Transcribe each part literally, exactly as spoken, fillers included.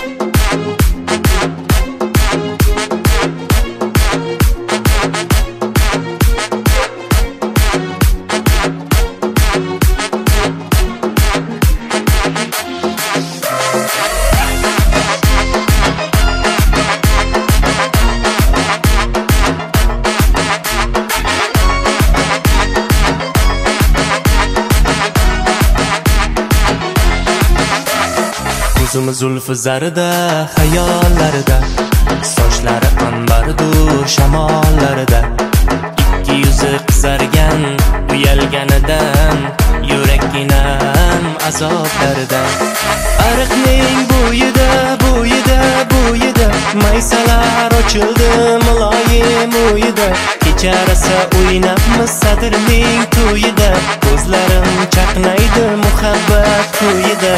Ko'zimiz zulfi zarida, xayollarida, sochlari anbardu shamollarida, ikki yuzi qizargan uyalganidan, yurakginam azoblaridan. Ariqning bo'yida, bo'yida, bo'yida maysalar ochildi muloyim o'yida. Kecharasa o'ynabmiz sadrning to'yida, ko'zlarim chaqnaydi muhabbat to'yida.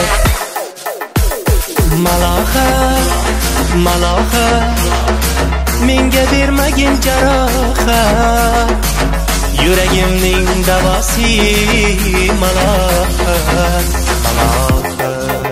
Maloha, maloha, menga bermagin jarohat, yuragimning davosi maloha, maloha.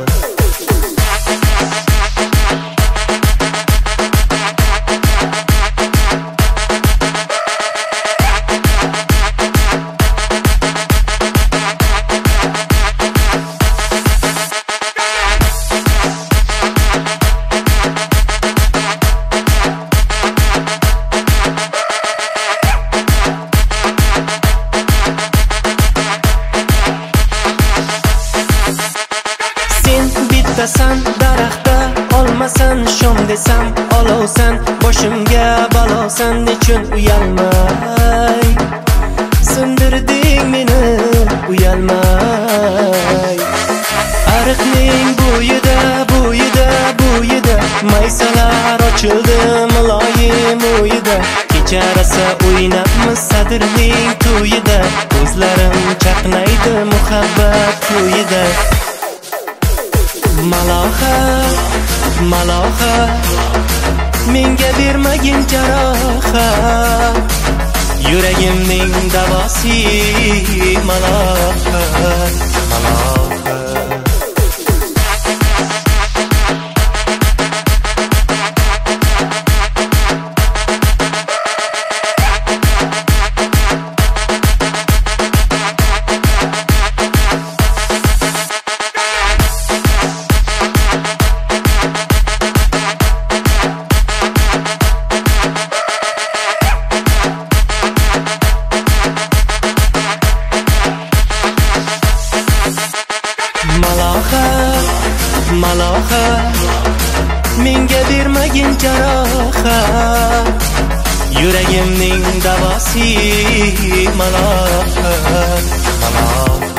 Bittasan daraxtda olmasan shom desam olovsan, boshimga balosan, nechun uyalmay sindirding meni uyalmay. Ariqning bo'yida, bo'yida, bo'yida maysalar ochildi muloyim o'yida. Kecharasa o'ynabmiz sadrning to'yida, ko'zlarim chaqnaydi muhabbat to'yida. Maloha, maloha, menga bermagin jarohat, yuragimning davosi maloha, maloha. Maloha, maloha, menga bermagin jarohat, yuragimning davosi maloha, maloha.